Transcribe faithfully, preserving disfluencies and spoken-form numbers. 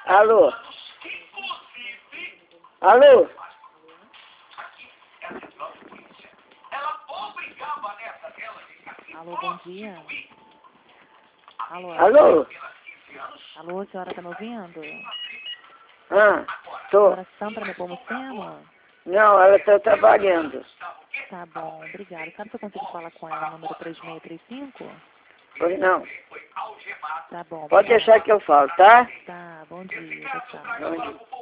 Alô? Alô? Alô, bom dia. Alô? Alô? Alô, a senhora tá me ouvindo? Ah, A tô. senhora Sandra Nepomuceno? Não, ela tá trabalhando. Tá bom, obrigada. Sabe se eu consigo falar com ela, número três seis três cinco? Pois não. Tá bom. Pode obrigada. deixar que eu falo, tá? Tá, bom dia, tchau. Bom dia.